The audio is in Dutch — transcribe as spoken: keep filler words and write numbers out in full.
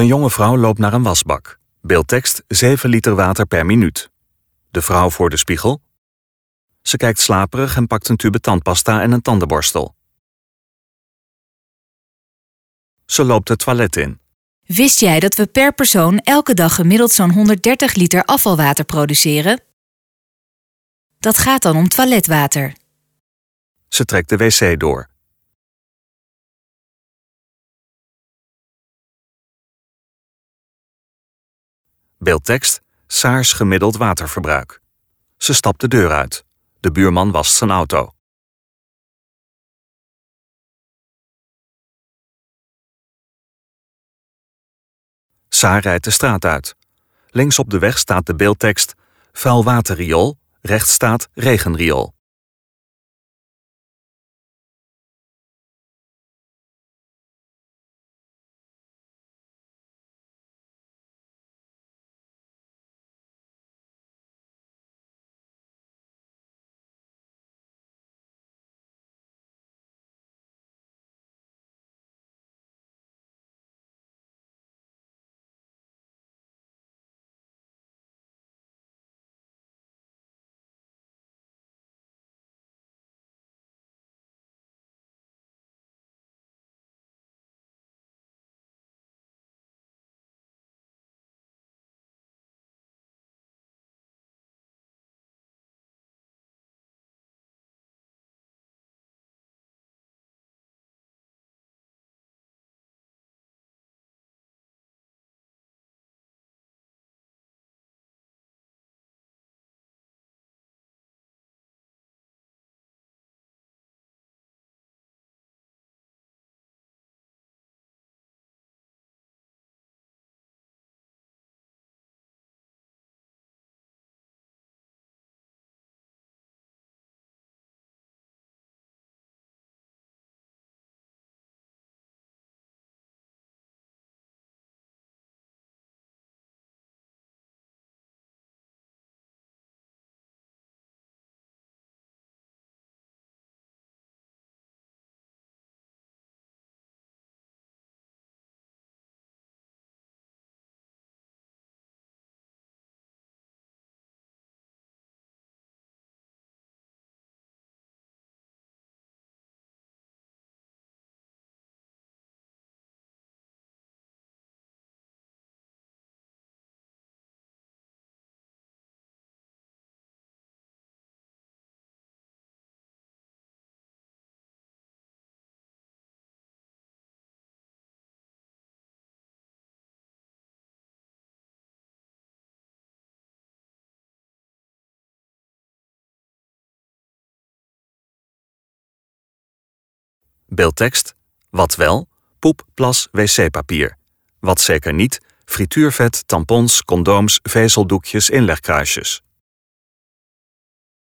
Een jonge vrouw loopt naar een wasbak. Beeldtekst zeven liter water per minuut. De vrouw voor de spiegel. Ze kijkt slaperig en pakt een tube tandpasta en een tandenborstel. Ze loopt het toilet in. Wist jij dat we per persoon elke dag gemiddeld zo'n honderddertig liter afvalwater produceren? Dat gaat dan om toiletwater. Ze trekt de wc door. Beeldtekst: Saars gemiddeld waterverbruik. Ze stapt de deur uit. De buurman wast zijn auto. Saar rijdt de straat uit. Links op de weg staat de beeldtekst: vuilwaterriool, rechts staat regenriool. Beeldtekst: wat wel? Poep, plas, wc-papier. Wat zeker niet? Frituurvet, tampons, condooms, vezeldoekjes, inlegkruisjes.